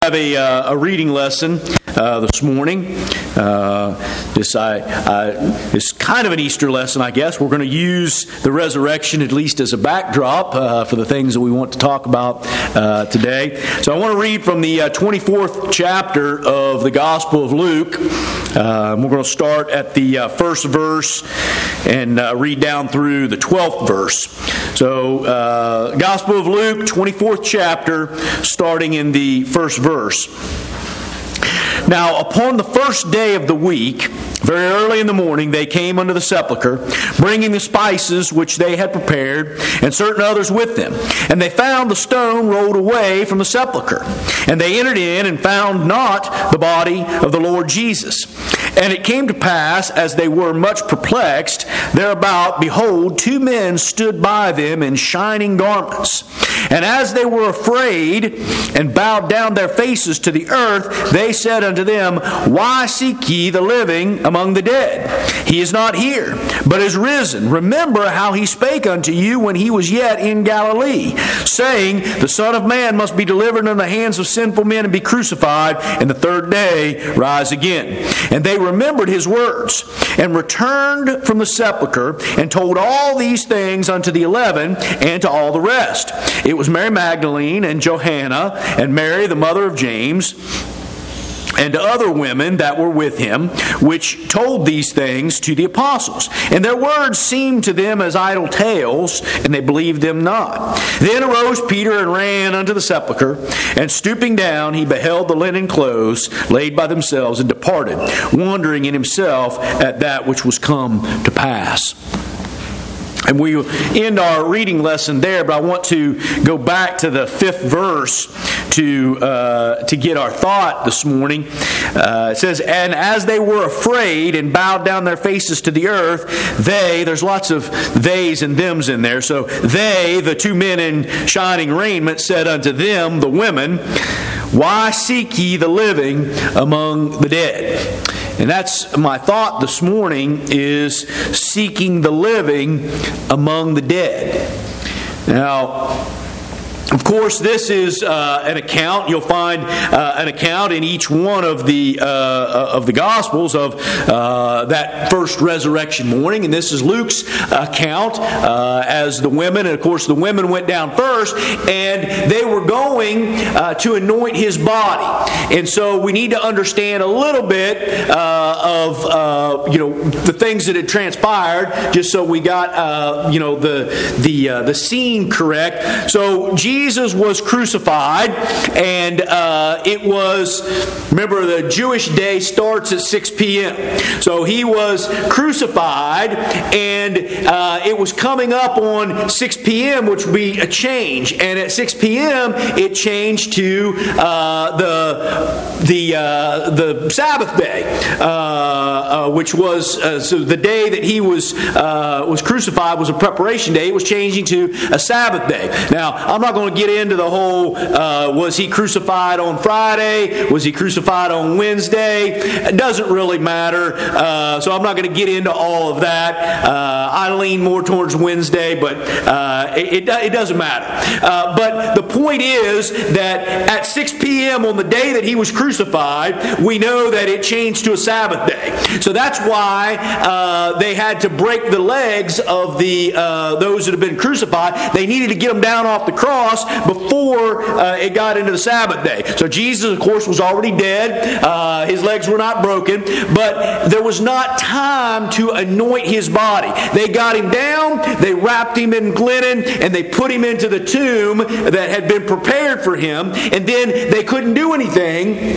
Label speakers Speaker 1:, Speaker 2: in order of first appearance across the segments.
Speaker 1: Have a reading lesson this morning. It's kind of an Easter lesson, I guess. We're going to use the resurrection at least as a backdrop for the things that we want to talk about today. So I want to read from the 24th chapter of the Gospel of Luke. We're going to start at the first verse and read down through the 12th verse. So Gospel of Luke, 24th chapter, starting in the first verse. Now, upon the first day of the week, very early in the morning, they came unto the sepulchre, bringing the spices which they had prepared, and certain others with them. And they found the stone rolled away from the sepulchre. And they entered in and found not the body of the Lord Jesus. And it came to pass, as they were much perplexed thereabout, behold, two men stood by them in shining garments. And as they were afraid and bowed down their faces to the earth, they said unto them, Why seek ye the living among the dead? He is not here, but is risen. Remember how he spake unto you when he was yet in Galilee, saying, The Son of Man must be delivered into the hands of sinful men and be crucified, and the third day rise again. And they remembered his words, and returned from the sepulchre, and told all these things unto the 11, and to all the rest. It was Mary Magdalene, and Johanna, and Mary the mother of James, and other women that were with him, which told these things to the apostles. And their words seemed to them as idle tales, and they believed them not. Then arose Peter and ran unto the sepulchre, and stooping down, he beheld the linen clothes laid by themselves, and departed, wondering in himself at that which was come to pass. And we end our reading lesson there, but I want to go back to the 5th verse to get our thought this morning. It says, And as they were afraid and bowed down their faces to the earth, there's lots of theys and thems in there. So they, the two men in shining raiment, said unto them, the women, Why seek ye the living among the dead? And that's my thought this morning, is seeking the living among the dead. Now, of course, this is an account. You'll find an account in each one of the Gospels of that first resurrection morning. And this is Luke's account as the women. And of course, the women went down first, and they were going to anoint his body. And so we need to understand a little bit of the things that had transpired, just so we got the scene correct. So Jesus was crucified, and it was, remember, the Jewish day starts at 6 p.m. So he was crucified, and it was coming up on 6 p.m., which would be a change. And at 6 p.m., it changed to the Sabbath day, which was so the day that he was crucified was a preparation day. It was changing to a Sabbath day. Now, I'm not going to get into the whole, was he crucified on Friday? Was he crucified on Wednesday? It doesn't really matter. So I'm not going to get into all of that. I lean more towards Wednesday, but it doesn't matter. But the point is that at 6 p.m. on the day that he was crucified, we know that it changed to a Sabbath day. So that's why they had to break the legs of those that had been crucified. They needed to get them down off the cross before it got into the Sabbath day. So Jesus, of course, was already dead. His legs were not broken, but there was not time to anoint his body. They got him down, they wrapped him in linen, and they put him into the tomb that had been prepared for him, and then they couldn't do anything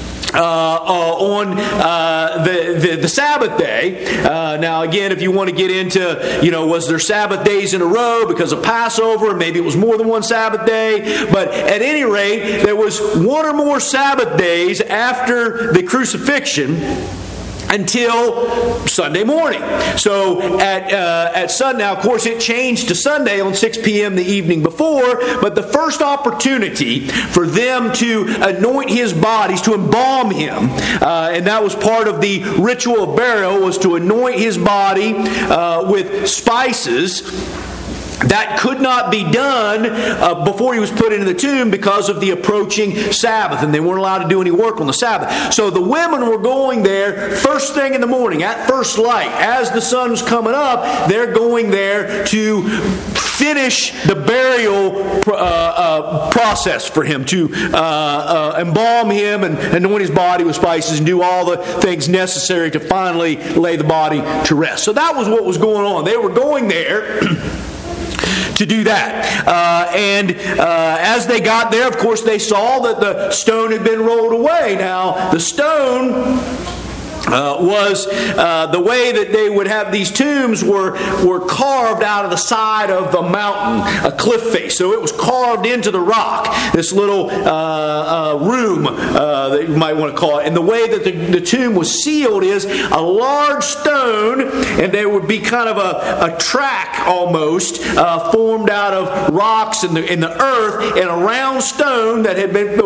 Speaker 1: on the Sabbath day. Now, again, if you want to get into, was there Sabbath days in a row because of Passover, and maybe it was more than one Sabbath day, but at any rate, there was one or more Sabbath days after the crucifixion until Sunday morning. So at Sunday, now of course it changed to Sunday on 6 p.m. the evening before, but the first opportunity for them to anoint his bodies, to embalm him, and that was part of the ritual of burial, was to anoint his body with spices. that could not be done before he was put into the tomb because of the approaching Sabbath, and they weren't allowed to do any work on the Sabbath. So the women were going there first thing in the morning, at first light. As the sun was coming up, they're going there to finish the burial process for him, to embalm him and anoint his body with spices and do all the things necessary to finally lay the body to rest. So that was what was going on. They were going there to do that. As they got there, of course, they saw that the stone had been rolled away. Now, the stone was the way that they would have these tombs were carved out of the side of a mountain, a cliff face. So it was carved into the rock, this little room that you might want to call it. And the way that the tomb was sealed is a large stone, and there would be kind of a track almost formed out of rocks in the earth, and a round stone that had been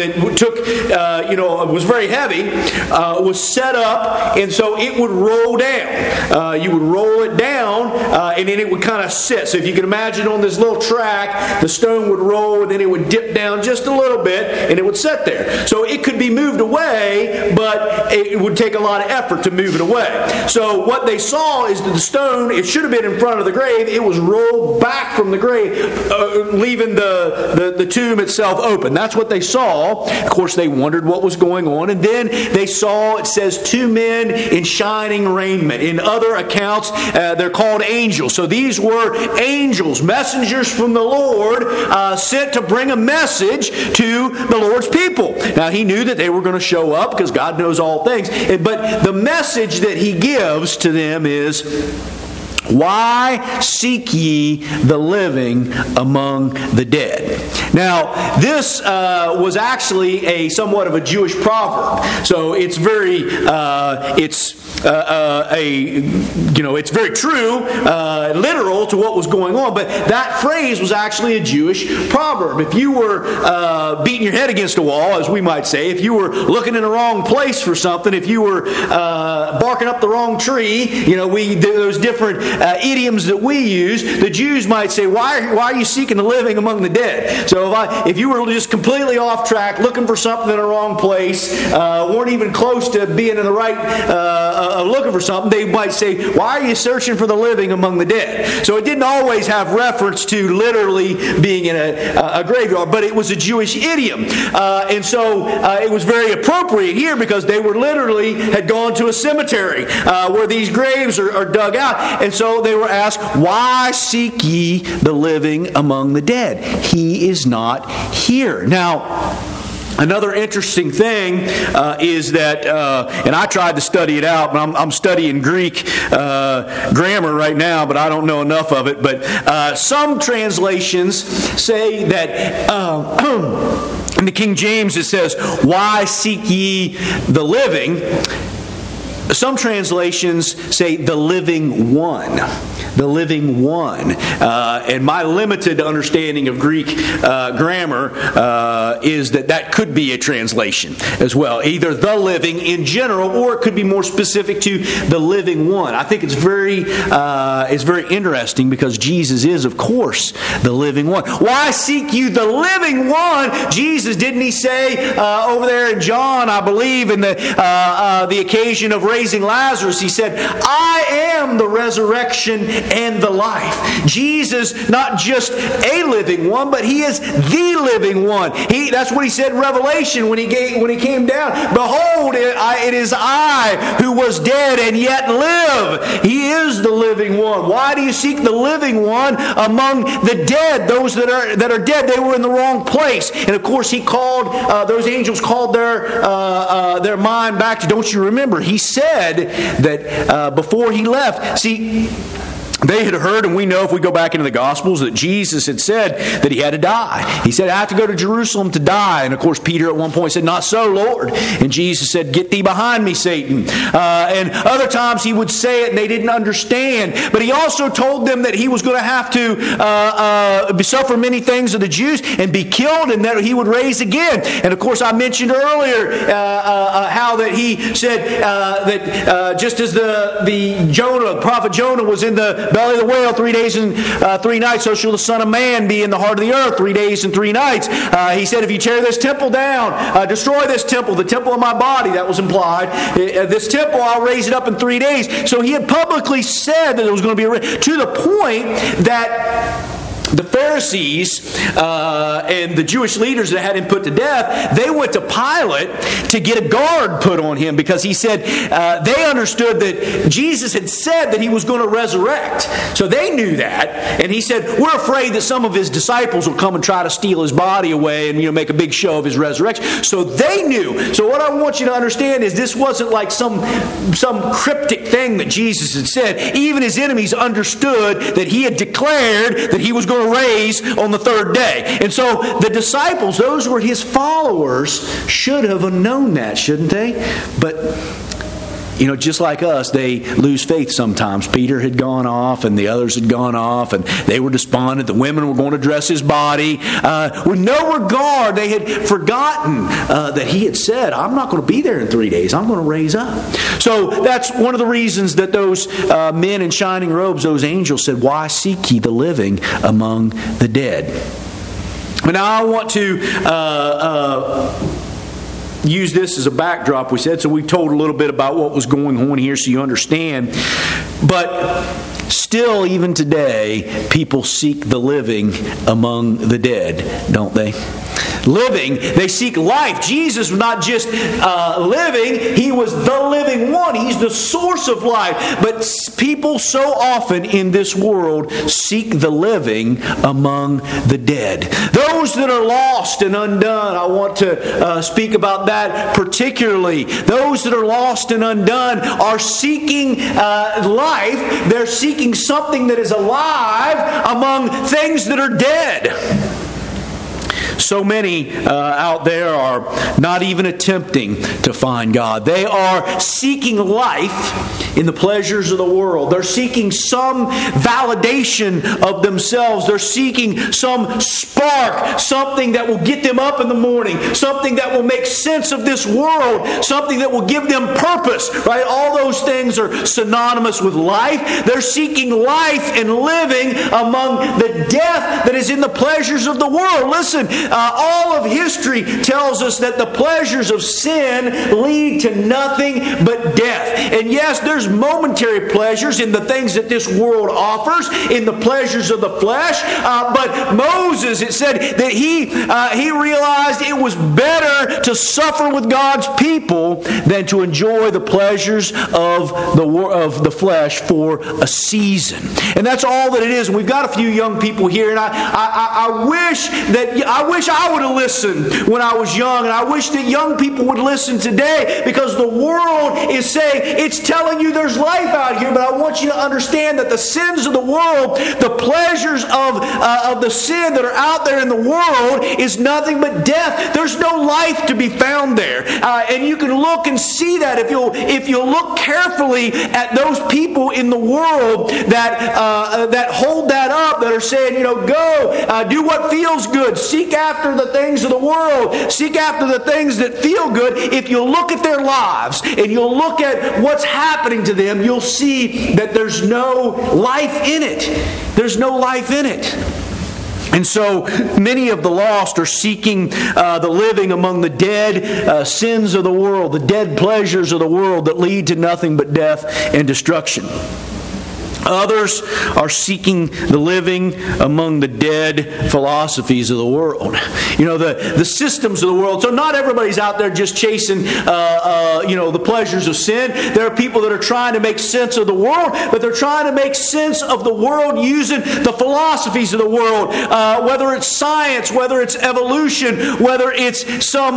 Speaker 1: was very heavy, was set up. And so it would roll down. You would roll it down, and then it would kind of sit. So if you can imagine on this little track, the stone would roll, and then it would dip down just a little bit, and it would sit there. So it could be moved away, but it would take a lot of effort to move it away. So what they saw is that the stone, it should have been in front of the grave. It was rolled back from the grave, leaving the tomb itself open. That's what they saw. Of course, they wondered what was going on. And then they saw, it says, two men in shining raiment. In other accounts, they're called angels. So these were angels, messengers from the Lord, sent to bring a message to the Lord's people. Now, he knew that they were going to show up because God knows all things. But the message that he gives to them is, why seek ye the living among the dead? Now, this was actually somewhat of a Jewish proverb. So it's very, it's very true, literal to what was going on. But that phrase was actually a Jewish proverb. If you were beating your head against a wall, as we might say, if you were looking in the wrong place for something, if you were barking up the wrong tree, those different idioms that we use, the Jews might say, why are you seeking the living among the dead? So if you were just completely off track, looking for something in the wrong place, weren't even close to being in the right, looking for something, they might say, why are you searching for the living among the dead? So it didn't always have reference to literally being in a graveyard, but it was a Jewish idiom. And so it was very appropriate here because they were literally had gone to a cemetery where these graves are dug out. And so they were asked, why seek ye the living among the dead? He is not here. Now, another interesting thing is that, and I tried to study it out, but I'm studying Greek grammar right now, but I don't know enough of it. But some translations say that in the King James it says, why seek ye the living? Some translations say the living one. The living one. And my limited understanding of Greek grammar is that could be a translation as well. Either the living in general, or it could be more specific to the living one. I think it's very interesting because Jesus is, of course, the living one. Why seek you the living one? Jesus, didn't he say over there in John, I believe, in the occasion of raising Lazarus, he said, I am the resurrection and the life. Jesus, not just a living one, but he is the living one. That's what he said in Revelation when he came down. Behold, it is I who was dead and yet live. He is the living one. Why do you seek the living one among the dead? Those that are dead, they were in the wrong place. And of course, he called those angels called their mind back to. Don't you remember? He said that before he left. See, they had heard, and we know if we go back into the Gospels, that Jesus had said that he had to die. He said, I have to go to Jerusalem to die. And of course, Peter at one point said, not so, Lord. And Jesus said, get thee behind me, Satan. And other times he would say it and they didn't understand. But he also told them that he was going to have to suffer many things of the Jews and be killed, and that he would raise again. And of course, I mentioned earlier how that he said that just as the prophet Jonah was in the belly of the whale 3 days and 3 nights, so shall the Son of Man be in the heart of the earth 3 days and 3 nights. He said, if you tear this temple down, destroy this temple, the temple of my body, that was implied. This temple, I'll raise it up in 3 days. So he had publicly said that it was going to be to the point that the Pharisees and the Jewish leaders that had him put to death, they went to Pilate to get a guard put on him because he said they understood that Jesus had said that he was going to resurrect. So they knew that. And he said, we're afraid that some of his disciples will come and try to steal his body away and make a big show of his resurrection. So they knew. So what I want you to understand is this wasn't like some cryptic thing that Jesus had said. Even his enemies understood that he had declared that he was going to raise on the third day. And so the disciples, those were his followers, should have known that, shouldn't they? But just like us, they lose faith sometimes. Peter had gone off and the others had gone off and they were despondent. The women were going to dress his body. With no regard, they had forgotten that he had said, I'm not going to be there in 3 days. I'm going to raise up. So that's one of the reasons that those men in shining robes, those angels said, why seek ye the living among the dead? But now I want to use this as a backdrop, we said. So we told a little bit about what was going on here so you understand. But still, even today, people seek the living among the dead, don't they? Living, they seek life. Jesus was not just living, He was the living one. He's the source of life. But people so often in this world seek the living among the dead. Those that are lost and undone, I want to speak about that particularly. Those that are lost and undone are seeking life. They're seeking something that is alive among things that are dead. So many out there are not even attempting to find God. They are seeking life in the pleasures of the world. They're seeking some validation of themselves. They're seeking some spark, something that will get them up in the morning, something that will make sense of this world, something that will give them purpose. Right? All those things are synonymous with life. They're seeking life and living among the death that is in the pleasures of the world. Listen, all of history tells us that the pleasures of sin lead to nothing but death. And yes, there's momentary pleasures in the things that this world offers, in the pleasures of the flesh. But Moses, it said that he realized it was better to suffer with God's people than to enjoy the pleasures of the flesh for a season. And that's all that it is. And we've got a few young people here, and I wish I would have listened when I was young, and I wish that young people would listen today, because the world is saying, it's telling you there's life out here, but I want you to understand that the sins of the world, the pleasures of the sin that are out there in the world is nothing but death. There's no life to be found there. And you can look and see that if you'll look carefully at those people in the world that hold that up, that are saying, go do what feels good, seek after the things of the world, seek after the things that feel good. If you look at their lives and you'll look at what's happening to them, you'll see that there's no life in it. There's no life in it. And so many of the lost are seeking the living among the dead sins of the world, the dead pleasures of the world that lead to nothing but death and destruction. Others are seeking the living among the dead philosophies of the world. The systems of the world. So not everybody's out there just chasing, the pleasures of sin. There are people that are trying to make sense of the world, but they're trying to make sense of the world using the philosophies of the world. Whether it's science, whether it's evolution, whether it's some,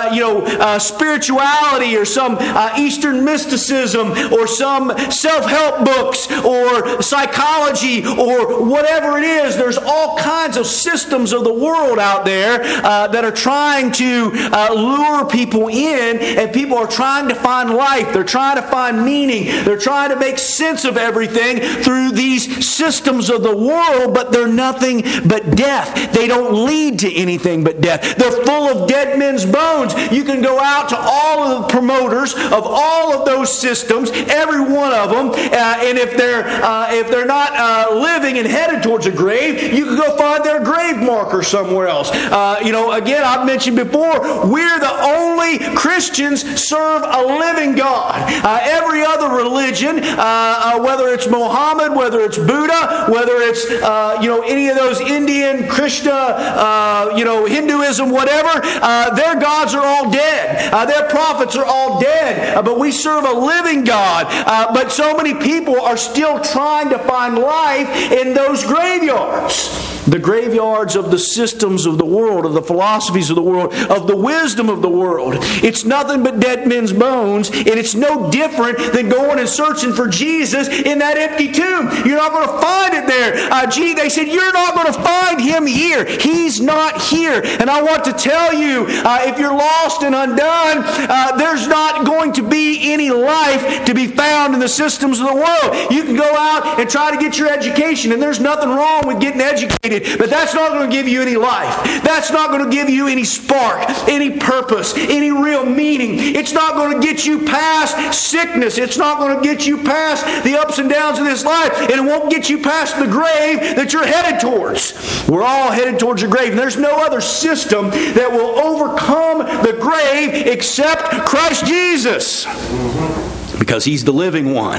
Speaker 1: spirituality or some Eastern mysticism or some self-help books or psychology or whatever it is. There's all kinds of systems of the world out there that are trying to lure people in, and people are trying to find life. They're trying to find meaning. They're trying to make sense of everything through these systems of the world, but they're nothing but death. They don't lead to anything but death. They're full of dead men's bones. You can go out to all of the promoters of all of those systems, every one of them, and if they're if they're not living and headed towards a grave, you can go find their grave marker somewhere else. Again, I've mentioned before, we're the only Christians serve a living God. Every other religion, whether it's Muhammad, whether it's Buddha, whether it's any of those Indian, Krishna, Hinduism, whatever, their gods are all dead. Their prophets are all dead. But we serve a living God. But so many people are still trying to find life in those graveyards. The graveyards of the systems of the world, of the philosophies of the world, of the wisdom of the world. It's nothing but dead men's bones, and it's no different than going and searching for Jesus in that empty tomb. You're not going to find it there. They said, you're not going to find Him here. He's not here. And I want to tell you, if you're lost and undone, there's not going to be any life to be found in the systems of the world. You can go out and try to get your education, and there's nothing wrong with getting educated. But that's not going to give you any life. That's not going to give you any spark, any purpose, any real meaning. It's not going to get you past sickness. It's not going to get you past the ups and downs of this life. And it won't get you past the grave that you're headed towards. We're all headed towards a grave. And there's no other system that will overcome the grave except Christ Jesus. Because He's the living one.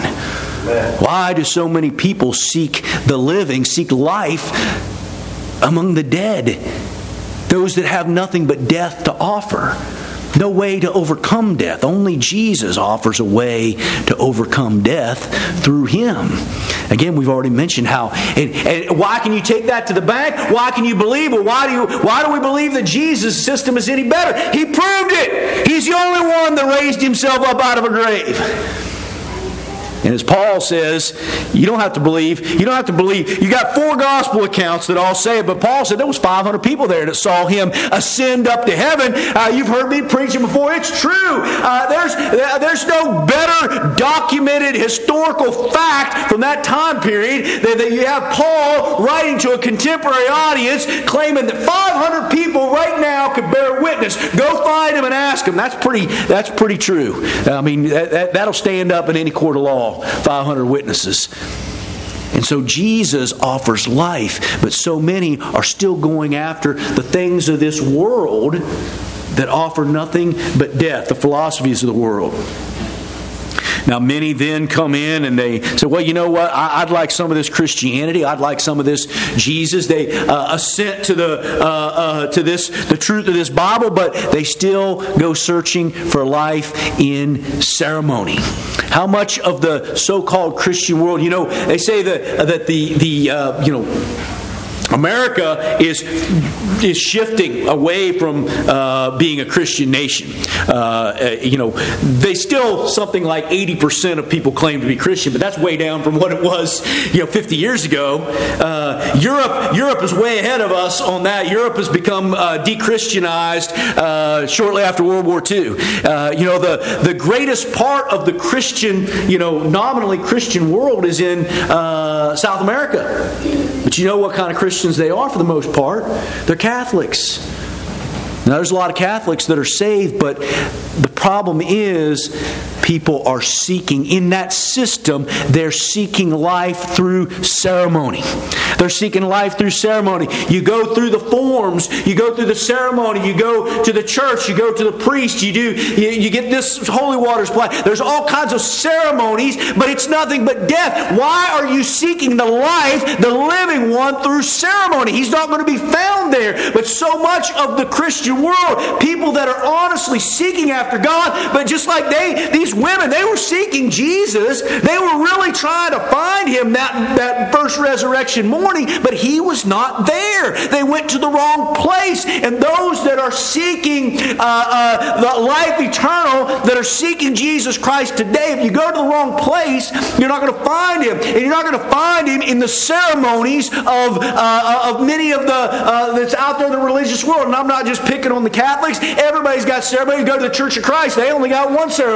Speaker 1: Why do so many people seek the living, seek life among the dead? Those that have nothing but death to offer. No way to overcome death. Only Jesus offers a way to overcome death through Him. Again, we've already mentioned how. And why can you take that to the bank? Why can you believe? Well, why do we believe that Jesus' system is any better? He proved it. He's the only one that raised Himself up out of a grave. And as Paul says, you don't have to believe. You don't have to believe. You got 4 gospel accounts that all say it, but Paul said there was 500 people there that saw Him ascend up to heaven. You've heard me preaching before. It's true. There's no better documented historical fact from that time period that you have Paul writing to a contemporary audience claiming that 500 people right now could bear witness. Go find him and ask him. That's pretty true. I mean, that'll stand up in any court of law. 500 witnesses. And so Jesus offers life, but so many are still going after the things of this world that offer nothing but death, the philosophies of the world. Now, many then come in and they say, well, you know what? I'd like some of this Christianity. I'd like some of this Jesus. They assent to the truth of this Bible, but they still go searching for life in ceremony. How much of the so-called Christian world, they say that America is shifting away from being a Christian nation. They still, something like 80% of people claim to be Christian, but that's way down from what it was 50 years ago. Europe is way ahead of us on that. Europe has become de-Christianized shortly after World War II. The greatest part of the Christian, nominally Christian world is in South America. But you know what kind of Christians they are for the most part? They're Catholics. Now, there's a lot of Catholics that are saved, but the problem is people are seeking, in that system, they're seeking life through ceremony. They're seeking life through ceremony. You go through the forms, you go through the ceremony, you go to the church, you go to the priest, you get this holy water supply. There's all kinds of ceremonies, but it's nothing but death. Why are you seeking the life, the living one, through ceremony? He's not going to be found there. But so much of the Christian world, people that are honestly seeking after God, but just like these women, they were seeking Jesus. They were really trying to find Him that first resurrection morning, but He was not there. They went to the wrong place. And those that are seeking the life eternal, that are seeking Jesus Christ today, if you go to the wrong place, you're not going to find Him. And you're not going to find Him in the ceremonies of many of that's out there in the religious world. And I'm not just picking on the Catholics. Everybody's got ceremony. You go to the Church of Christ, they only got one ceremony.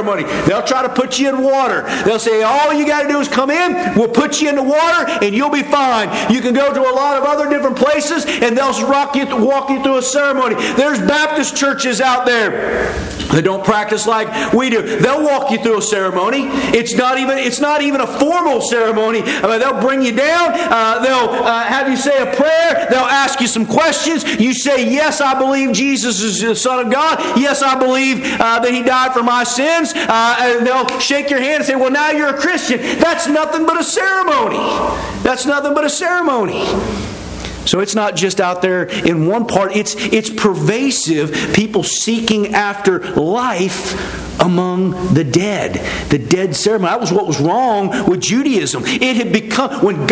Speaker 1: They'll try to put you in water. They'll say, all you got to do is come in, we'll put you in the water, and you'll be fine. You can go to a lot of other different places, and they'll walk you through a ceremony. There's Baptist churches out there that don't practice like we do. They'll walk you through a ceremony. It's not even a formal ceremony. I mean, they'll bring you down. They'll have you say a prayer. They'll ask you some questions. You say, yes, I believe Jesus is the Son of God. Yes, I believe that He died for my sins. And they'll shake your hand and say, well, now you're a Christian. That's nothing but a ceremony. That's nothing but a ceremony. So it's not just out there in one part. It's pervasive. People seeking after life among the dead ceremony. That was what was wrong with Judaism. It had become, when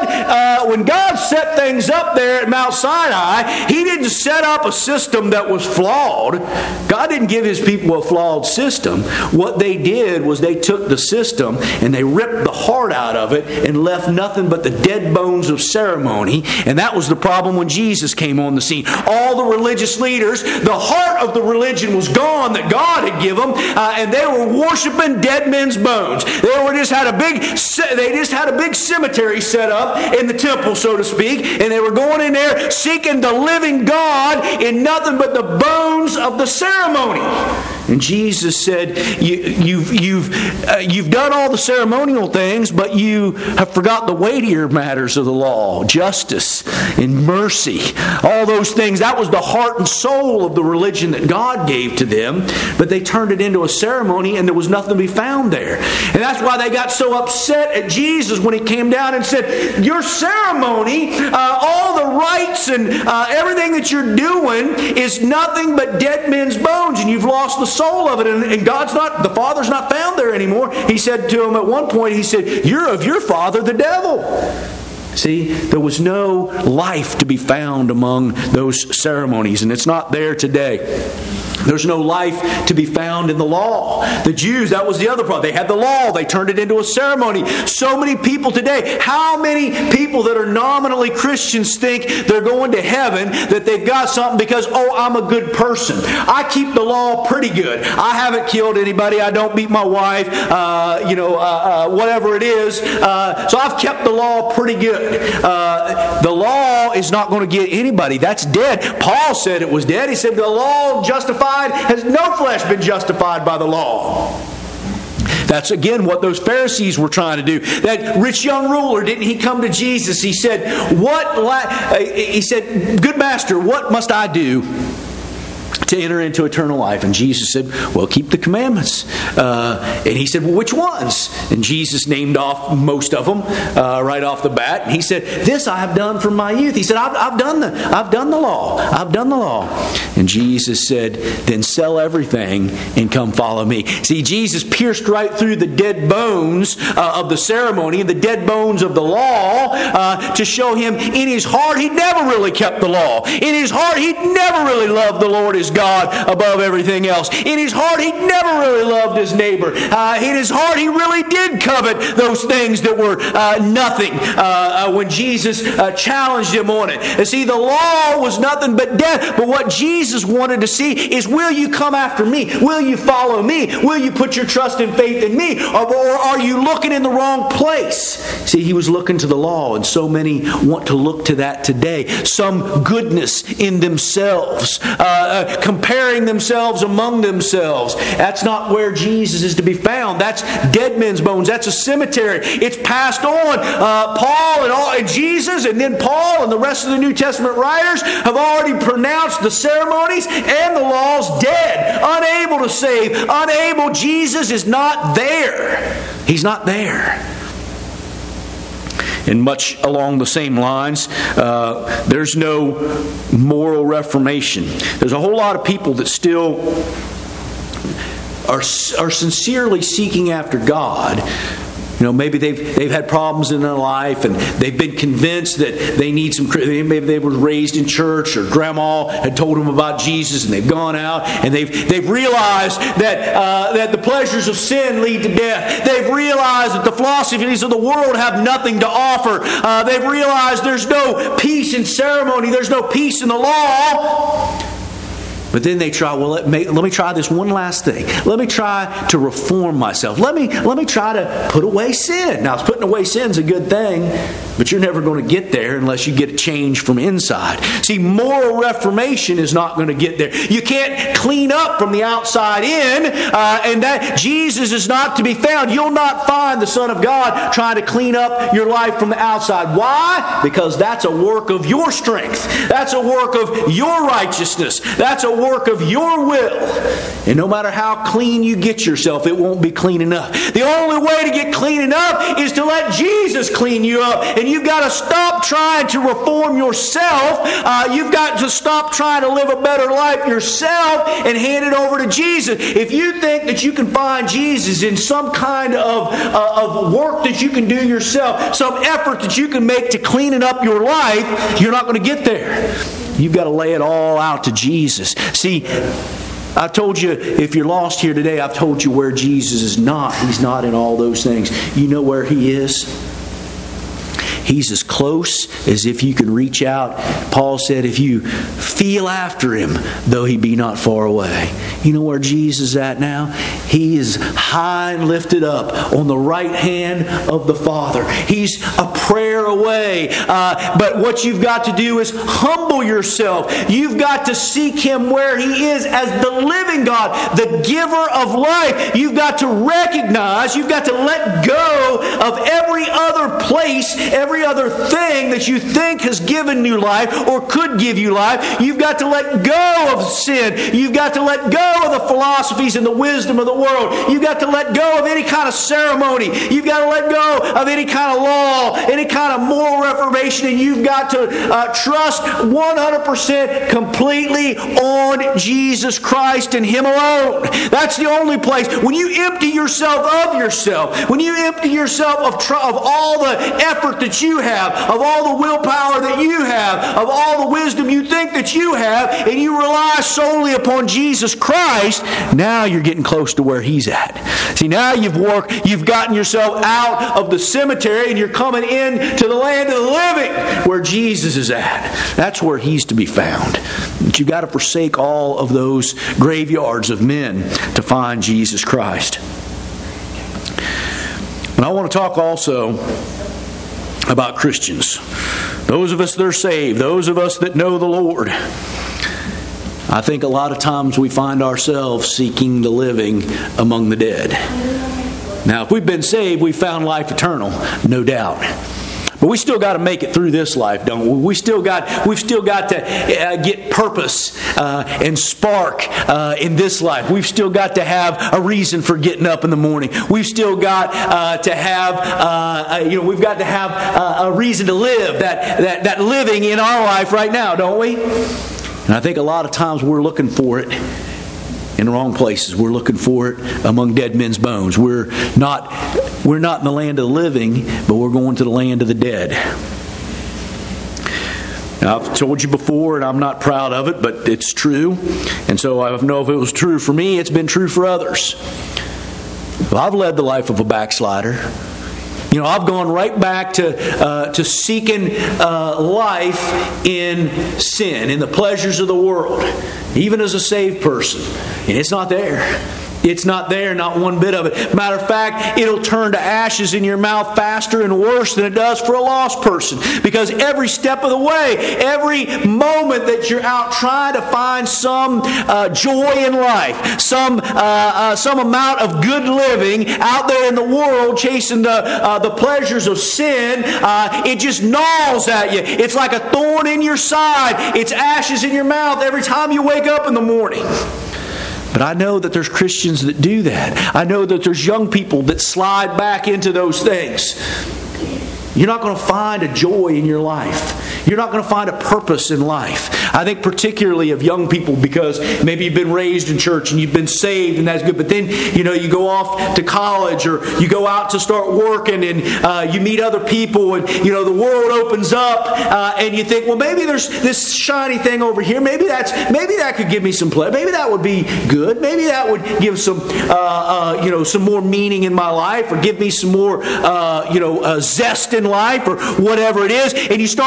Speaker 1: God set things up there at Mount Sinai, He didn't set up a system that was flawed. God didn't give His people a flawed system. What they did was they took the system and they ripped the heart out of it and left nothing but the dead bones of ceremony. And that was the problem when Jesus came on the scene. All the religious leaders, the heart of the religion was gone that God had given them. And they were worshiping dead men's bones. They just had a big cemetery set up in the temple, so to speak, and they were going in there seeking the living God in nothing but the bones of the ceremony. And Jesus said, "You've done all the ceremonial things, but you have forgot the weightier matters of the law, justice and mercy, all those things." That was the heart and soul of the religion that God gave to them, but they turned it into a ceremony, and there was nothing to be found there. And that's why they got so upset at Jesus when He came down and said, "Your ceremony, all the rites and everything that you're doing is nothing but dead men's bones, and you've lost the soul of it." And the Father's not found there anymore. He said to him at one point, He said, "You're of your father, the devil." See, there was no life to be found among those ceremonies, and it's not there today. There's no life to be found in the law. The Jews, that was the other problem. They had the law. They turned it into a ceremony. So many people today, how many people that are nominally Christians think they're going to heaven, that they've got something because, I'm a good person. I keep the law pretty good. I haven't killed anybody. I don't beat my wife. Whatever it is. So I've kept the law pretty good. The law is not going to get anybody. That's dead. Paul said it was dead. He said the law justified. Has no flesh been justified by the law? That's again what those Pharisees were trying to do. That rich young ruler, didn't he come to Jesus? He said, "Good master, what must I do to enter into eternal life?" And Jesus said, "Well, keep the commandments." And he said, "Well, which ones?" And Jesus named off most of them right off the bat. And he said, "This I have done from my youth." He said, I've done the law. I've done the law." And Jesus said, "Then sell everything and come follow me." See, Jesus pierced right through the dead bones of the ceremony and the dead bones of the law to show him in his heart he'd never really kept the law. In his heart he'd never really loved the Lord his God above everything else. In his heart he'd never really loved his neighbor. In his heart he really did covet those things that were nothing when Jesus challenged him on it. And see, the law was nothing but death. But what Jesus wanted to see is, will you come after me? Will you follow me? Will you put your trust and faith in me? Or are you looking in the wrong place? See, he was looking to the law, and so many want to look to that today. Some goodness in themselves, comparing themselves among themselves. That's not where Jesus is to be found. That's dead men's bones. That's a cemetery. It's passed on. Paul and Jesus, and then Paul and the rest of the New Testament writers have already pronounced the ceremonies and the laws dead, unable to save, unable. Jesus is not there. He's not there. And much along the same lines, there's no moral reformation. There's a whole lot of people that still are sincerely seeking after God. Maybe they've had problems in their life, and they've been convinced that they need some. Maybe they were raised in church, or grandma had told them about Jesus, and they've gone out and they've realized that the pleasures of sin lead to death. They've realized that the philosophies of the world have nothing to offer. They've realized there's no peace in ceremony. There's no peace in the law. But then they try, well, let me try this one last thing. Let me try to reform myself. Let me try to put away sin. Now, putting away sin's a good thing, but you're never going to get there unless you get a change from inside. See, moral reformation is not going to get there. You can't clean up from the outside in, and that Jesus is not to be found. You'll not find the Son of God trying to clean up your life from the outside. Why? Because that's a work of your strength. That's a work of your righteousness. That's a work of your will. And no matter how clean you get yourself, it won't be clean enough. The only way to get clean enough is to let Jesus clean you up. And you've got to stop trying to reform yourself. You've got to stop trying to live a better life yourself and hand it over to Jesus. If you think that you can find Jesus in some kind of work that you can do yourself, some effort that you can make to cleaning up your life, you're not going to get there. You've got to lay it all out to Jesus. See, I told you, if you're lost here today, I've told you where Jesus is not. He's not in all those things. You know where He is? He's as close as if you can reach out. Paul said, if you feel after Him, though He be not far away. You know where Jesus is at now? He is high and lifted up on the right hand of the Father. He's a prayer away. But what you've got to do is humble yourself. You've got to seek Him where He is as the living God, the giver of life. You've got to recognize, you've got to let go of every other place, every other thing that you think has given you life or could give you life. You've got to let go of sin. You've got to let go of the philosophies and the wisdom of the world. You've got to let go of any kind of ceremony. You've got to let go of any kind of law, any kind of moral reformation, and you've got to trust 100% completely on Jesus Christ and Him alone. That's the only place. When you empty yourself of yourself, when you empty yourself of all the effort that you have, of all the willpower that you have, of all the wisdom you think that you have, and you rely solely upon Jesus Christ, now you're getting close to where He's at. See, now you've gotten yourself out of the cemetery and you're coming in to the land of the living where Jesus is at. That's where He's to be found. But you've got to forsake all of those graveyards of men to find Jesus Christ. And I want to talk also about Christians. Those of us that are saved, those of us that know the Lord. I think a lot of times we find ourselves seeking the living among the dead. Now, if we've been saved, we've found life eternal, no doubt. But we still got to make it through this life, don't we? We've still got to get purpose and spark in this life. We've still got to have a reason for getting up in the morning. We've still got to have, we've got to have a reason to live. That living in our life right now, don't we? And I think a lot of times we're looking for it in the wrong places. We're looking for it among dead men's bones. We're not in the land of the living, but we're going to the land of the dead. Now, I've told you before, and I'm not proud of it, but it's true. And so I don't know if it was true for me, it's been true for others. Well, I've led the life of a backslider. You know, I've gone right back to seeking life in sin, in the pleasures of the world, even as a saved person. And it's not there. It's not there, not one bit of it. Matter of fact, it'll turn to ashes in your mouth faster and worse than it does for a lost person. Because every step of the way, every moment that you're out trying to find some joy in life, some amount of good living out there in the world, chasing the pleasures of sin, it just gnaws at you. It's like a thorn in your side. It's ashes in your mouth every time you wake up in the morning. But I know that there's Christians that do that. I know that there's young people that slide back into those things. You're not going to find a joy in your life. You're not going to find a purpose in life. I think particularly of young people, because maybe you've been raised in church and you've been saved and that's good. But then, you go off to college or you go out to start working and you meet other people and, the world opens up and you think, well, maybe there's this shiny thing over here. Maybe that could give me some pleasure. Maybe that would be good. Maybe that would give some more meaning in my life or give me some more, zest in life or whatever it is. And you start going out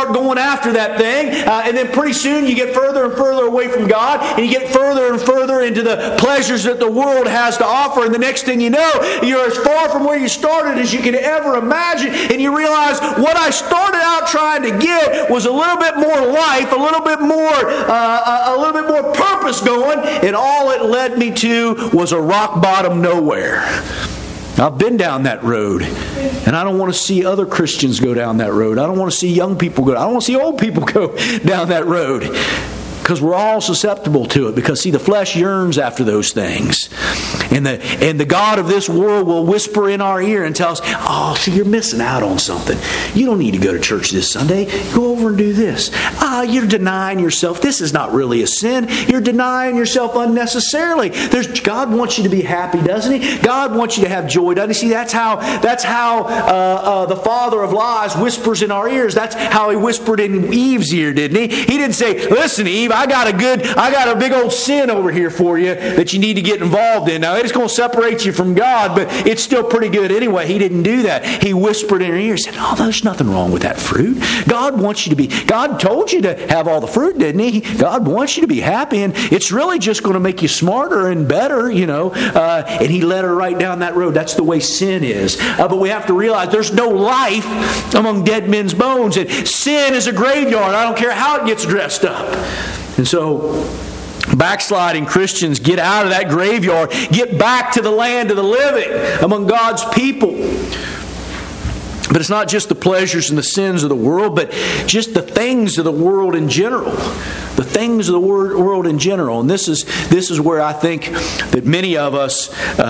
Speaker 1: after that thing, and then pretty soon you get further and further away from God, and you get further and further into the pleasures that the world has to offer, and the next thing you know, you're as far from where you started as you could ever imagine, and you realize what I started out trying to get was a little bit more life, a little bit more purpose going, and all it led me to was a rock bottom nowhere. I've been down that road, and I don't want to see other Christians go down that road. I don't want to see young people go. I don't want to see old people go down that road, because we're all susceptible to it. Because see, the flesh yearns after those things, and the God of this world will whisper in our ear and tell us, "Oh, see, you're missing out on something. You don't need to go to church this Sunday. Go over and do this. You're denying yourself. This is not really a sin. You're denying yourself unnecessarily. God wants you to be happy, doesn't He? God wants you to have joy, doesn't He? See, that's how the father of lies whispers in our ears. That's how he whispered in Eve's ear, didn't he? He didn't say, "Listen, Eve, I got a big old sin over here for you that you need to get involved in. Now, it's going to separate you from God, but it's still pretty good anyway." He didn't do that. He whispered in her ear and said, "Oh, there's nothing wrong with that fruit. God wants you to be, God told you to have all the fruit, didn't He? God wants you to be happy, and it's really just going to make you smarter and better, and He led her right down that road. That's the way sin is. But we have to realize there's no life among dead men's bones, and sin is a graveyard. I don't care how it gets dressed up. And so, backsliding Christians get out of that graveyard, get back to the land of the living among God's people. But it's not just the pleasures and the sins of the world, but just the things of the world in general. The things of the world in general. And this is where I think that many of us,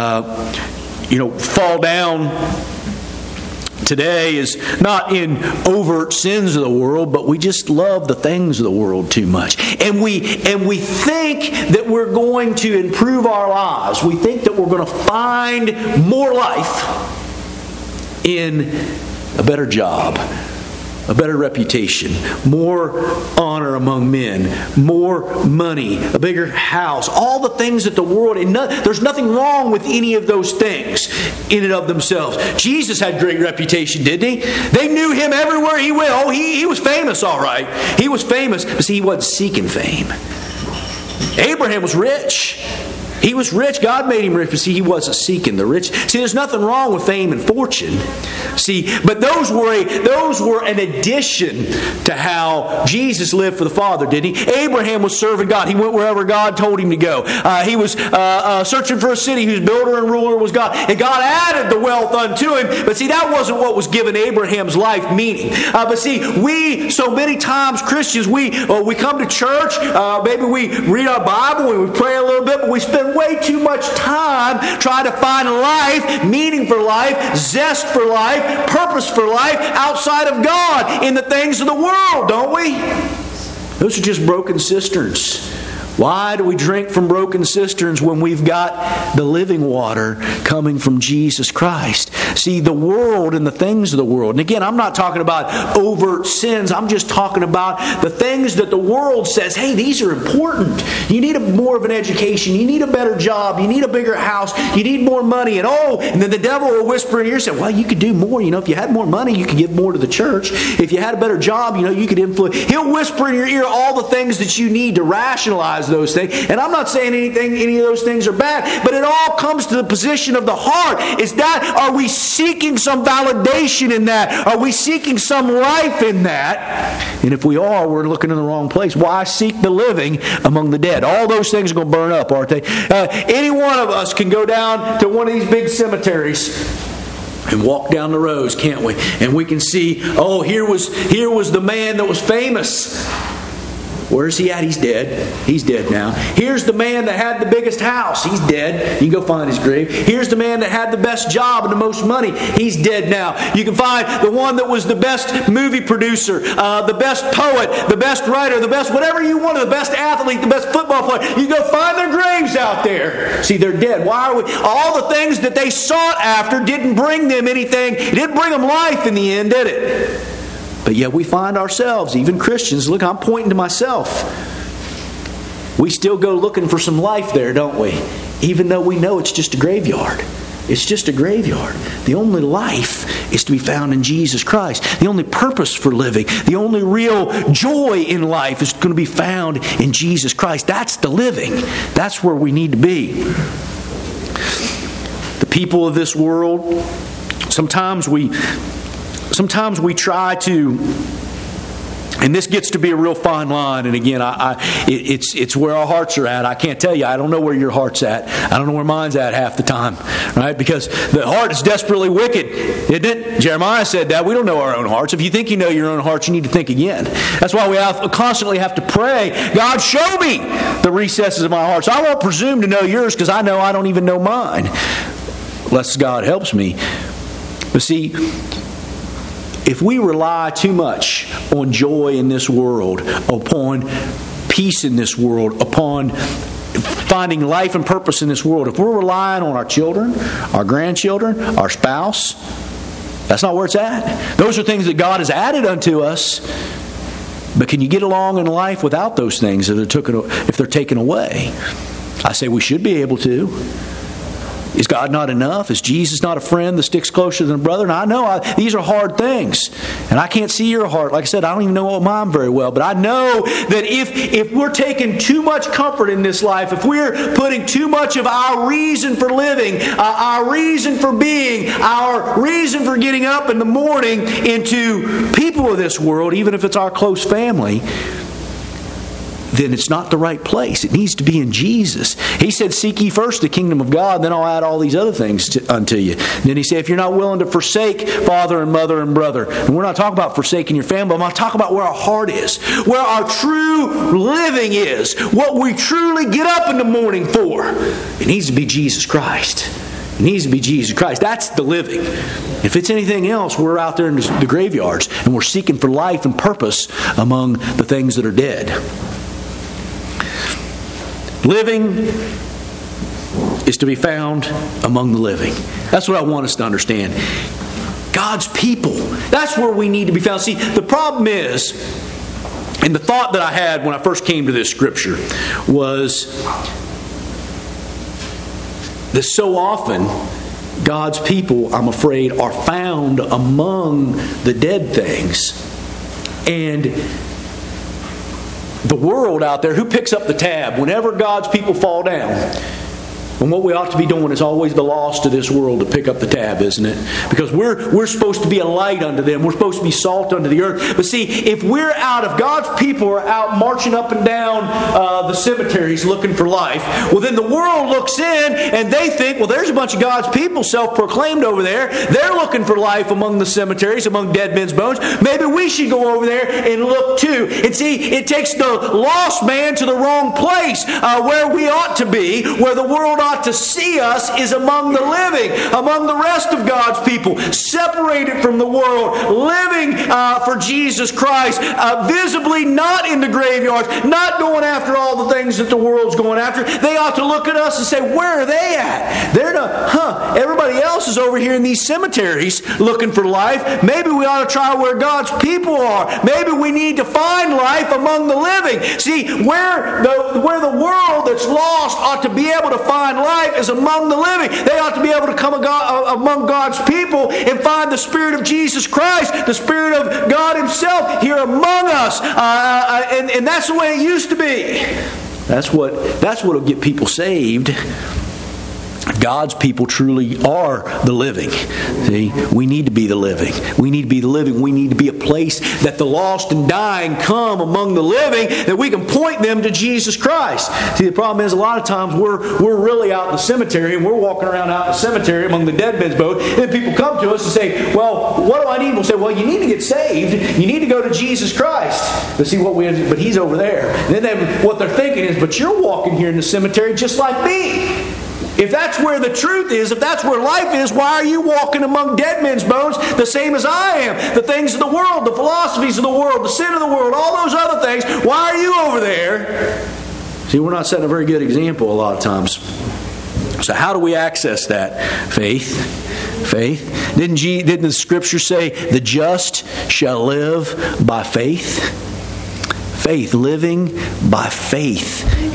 Speaker 1: fall down today, is not in overt sins of the world, but we just love the things of the world too much. And we think that we're going to improve our lives. We think that we're going to find more life in a better job, a better reputation, more honor among men, more money, a bigger house, all the things that the world, and there's nothing wrong with any of those things in and of themselves. Jesus had great reputation, didn't He? They knew Him everywhere He went. Oh, he was famous, all right. He was famous, but see, He wasn't seeking fame. Abraham was rich. He was rich. God made him rich, but see, he wasn't seeking the rich. See, there's nothing wrong with fame and fortune. See, but those were an addition to how Jesus lived for the Father, didn't he? Abraham was serving God. He went wherever God told him to go. He was searching for a city whose builder and ruler was God. And God added the wealth unto him. But see, that wasn't what was giving Abraham's life meaning. But see, we, so many times, Christians, we come to church, maybe we read our Bible, and we pray a little bit, but we spend way too much time trying to find life, meaning for life, zest for life, purpose for life outside of God in the things of the world, don't we? Those are just broken cisterns. Why do we drink from broken cisterns when we've got the living water coming from Jesus Christ? See, the world and the things of the world. And again, I'm not talking about overt sins. I'm just talking about the things that the world says, hey, these are important. You need more of an education. You need a better job. You need a bigger house. You need more money. And then the devil will whisper in your ear and say, well, you could do more. If you had more money, you could give more to the church. If you had a better job, you could influence. He'll whisper in your ear all the things that you need to rationalize those things. And I'm not saying any of those things are bad, but it all comes to the position of the heart. Are we seeking some validation in that? Are we seeking some life in that? And if we are, we're looking in the wrong place. Why seek the living among the dead? All those things are going to burn up, aren't they? Any one of us can go down to one of these big cemeteries and walk down the rows, can't we? And we can see, here was the man that was famous. Where's he at? He's dead. He's dead now. Here's the man that had the biggest house. He's dead. You can go find his grave. Here's the man that had the best job and the most money. He's dead now. You can find the one that was the best movie producer, the best poet, the best writer, the best whatever you want, the best athlete, the best football player. You go find their graves out there. See, they're dead. Why are we? All the things that they sought after didn't bring them anything. It didn't bring them life in the end, did it? But yet we find ourselves, even Christians, look, I'm pointing to myself. We still go looking for some life there, don't we? Even though we know it's just a graveyard. it's just a graveyard. The only life is to be found in Jesus Christ. The only purpose for living, the only real joy in life is going to be found in Jesus Christ. That's the living. That's where we need to be. The people of this world, sometimes we try to, and this gets to be a real fine line. And again, it's where our hearts are at. I can't tell you. I don't know where your heart's at. I don't know where mine's at half the time, right? Because the heart is desperately wicked, isn't it? Jeremiah said that. We don't know our own hearts. If you think you know your own heart, you need to think again. That's why we constantly have to pray, God, show me the recesses of my heart. So I won't presume to know yours because I know I don't even know mine, unless God helps me. But see, if we rely too much on joy in this world, upon peace in this world, upon finding life and purpose in this world, if we're relying on our children, our grandchildren, our spouse, that's not where it's at. Those are things that God has added unto us. But can you get along in life without those things if they're taken away? I say we should be able to. Is God not enough? Is Jesus not a friend that sticks closer than a brother? And I know these are hard things. And I can't see your heart. Like I said, I don't even know mine very well. But I know that if we're taking too much comfort in this life, if we're putting too much of our reason for living, our reason for being, our reason for getting up in the morning into people of this world, even if it's our close family, then it's not the right place. It needs to be in Jesus. He said, seek ye first the kingdom of God, then I'll add all these other things unto you. And then he said, if you're not willing to forsake father and mother and brother, and we're not talking about forsaking your family, I'm talking about where our heart is, where our true living is, what we truly get up in the morning for. It needs to be Jesus Christ. It needs to be Jesus Christ. That's the living. If it's anything else, we're out there in the graveyards, and we're seeking for life and purpose among the things that are dead. Living is to be found among the living. That's what I want us to understand. God's people. That's where we need to be found. See, the problem is, and the thought that I had when I first came to this scripture was that so often God's people, I'm afraid, are found among the dead things. And the world out there, who picks up the tab whenever God's people fall down? And what we ought to be doing is always the lost of this world to pick up the tab, isn't it? Because we're supposed to be a light unto them. We're supposed to be salt unto the earth. But see, if we're out, if God's people are out marching up and down the cemeteries looking for life, well then the world looks in and they think, well there's a bunch of God's people self-proclaimed over there. They're looking for life among the cemeteries, among dead men's bones. Maybe we should go over there and look too. And see, it takes the lost man to the wrong place, where we ought to be, where the world ought to see us is among the living, among the rest of God's people, separated from the world, living for Jesus Christ, visibly not in the graveyards, not going after all the things that the world's going after. They ought to look at us and say, where are they at? They're not, everybody else is over here in these cemeteries looking for life. Maybe we ought to try where God's people are. Maybe we need to find life among the living. See, where the world that's lost ought to be able to find life is among the living. They ought to be able to come among God's people and find the Spirit of Jesus Christ, the Spirit of God Himself here among us. And that's the way it used to be. That's what will get people saved. God's people truly are the living. See, we need to be the living. We need to be the living. We need to be a place that the lost and dying come among the living, that we can point them to Jesus Christ. See, the problem is a lot of times we're really out in the cemetery and we're walking around out in the cemetery among the dead men's boat, and people come to us and say, well, what do I need? We'll say, well, you need to get saved. You need to go to Jesus Christ. But see, but He's over there. And then what they're thinking is, but you're walking here in the cemetery just like me. If that's where the truth is, if that's where life is, why are you walking among dead men's bones the same as I am? The things of the world, the philosophies of the world, the sin of the world, all those other things, why are you over there? See, we're not setting a very good example a lot of times. So how do we access that? Faith. Didn't the Scripture say, the just shall live by faith? Faith, living by faith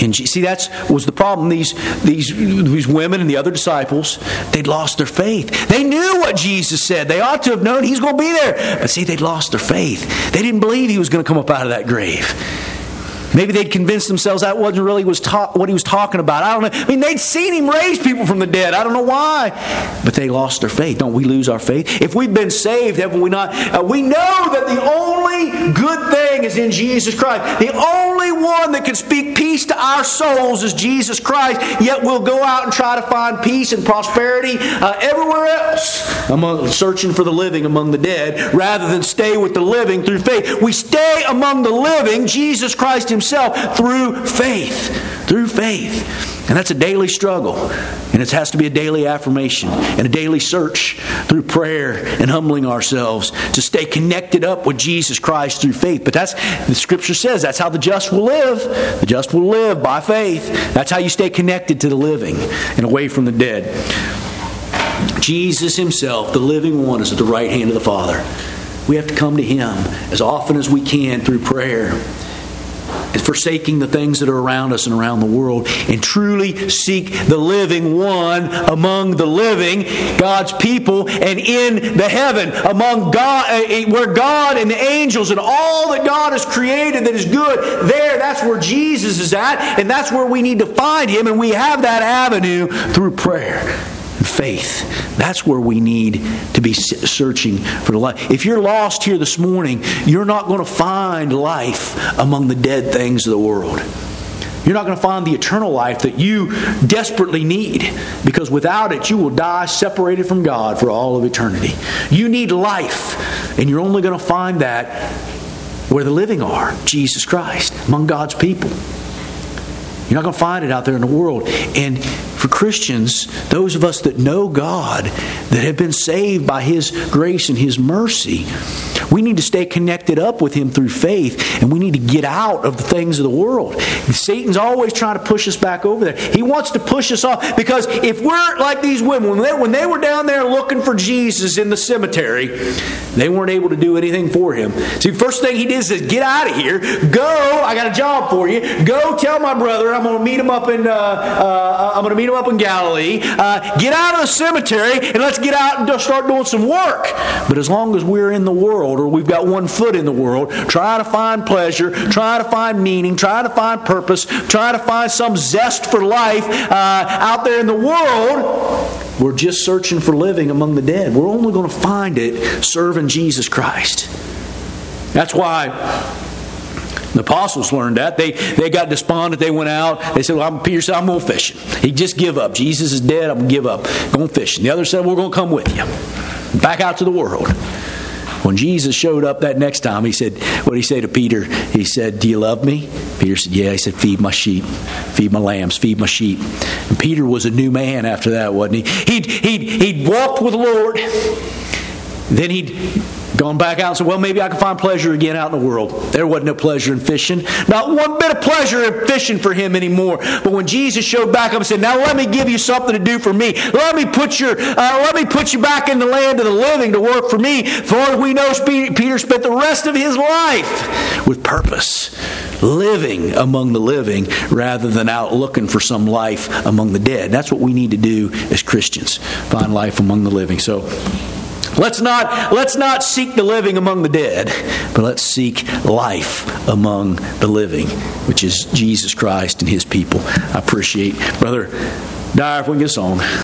Speaker 1: See, that was the problem. These women and the other disciples, they'd lost their faith. They knew what Jesus said. They ought to have known He's going to be there. But see, they'd lost their faith. They didn't believe He was going to come up out of that grave. Maybe they'd convinced themselves that wasn't really what He was talking about. I don't know. I mean, they'd seen Him raise people from the dead. I don't know why. But they lost their faith. Don't we lose our faith? If we've been saved, haven't we not? We know that the only good thing is in Jesus Christ. The only one that can speak peace to our souls is Jesus Christ. Yet we'll go out and try to find peace and prosperity everywhere else, searching for the living among the dead, rather than stay with the living through faith. We stay among the living, Jesus Christ Himself, through faith. Through faith. And that's a daily struggle. And it has to be a daily affirmation and a daily search through prayer and humbling ourselves to stay connected up with Jesus Christ through faith. But that's, the Scripture says, that's how the just will live. The just will live by faith. That's how you stay connected to the living and away from the dead. Jesus Himself, the living one, is at the right hand of the Father. We have to come to Him as often as we can through prayer, and forsaking the things that are around us and around the world, and truly seek the living one among the living, God's people, and in the heaven among God, where God and the angels and all that God has created that is good, that's where Jesus is at, and that's where we need to find Him, and we have that avenue through prayer and faith. That's where we need to be searching for the life. If you're lost here this morning, you're not going to find life among the dead things of the world. You're not going to find the eternal life that you desperately need, because without it you will die separated from God for all of eternity. You need life, and you're only going to find that where the living are, Jesus Christ, among God's people. You're not going to find it out there in the world. And for Christians, those of us that know God, that have been saved by His grace and His mercy, we need to stay connected up with Him through faith, and we need to get out of the things of the world. And Satan's always trying to push us back over there. He wants to push us off, because if we're like these women, when they were down there looking for Jesus in the cemetery, they weren't able to do anything for Him. See, the first thing He did is, get out of here. Go, I got a job for you. Go tell my brother I'm going to meet him up in Galilee. Get out of the cemetery and let's get out and start doing some work. But as long as we're in the world, or we've got one foot in the world, trying to find pleasure, trying to find meaning, trying to find purpose, trying to find some zest for life out there in the world, we're just searching for living among the dead. We're only going to find it serving Jesus Christ. That's why the apostles learned that. They got despondent. They went out. They said, Peter said, I'm going fishing. He just give up. Jesus is dead. I'm going to give up. Going fishing. The others said, we're going to come with you. Back out to the world. When Jesus showed up that next time, He said, what did He say to Peter? He said, do you love me? Peter said, yeah. He said, feed my sheep. Feed my lambs. Feed my sheep. And Peter was a new man after that, wasn't he? He'd walked with the Lord. Then he'd gone back out and said, well, maybe I can find pleasure again out in the world. There wasn't no pleasure in fishing. Not one bit of pleasure in fishing for him anymore. But when Jesus showed back up and said, now let me give you something to do for me. Let me put you back in the land of the living to work for me. For we know Peter spent the rest of his life with purpose, living among the living rather than out looking for some life among the dead. That's what we need to do as Christians. Find life among the living. So let's not seek the living among the dead, but let's seek life among the living, which is Jesus Christ and His people. I appreciate Brother Dyer, if we can get a song.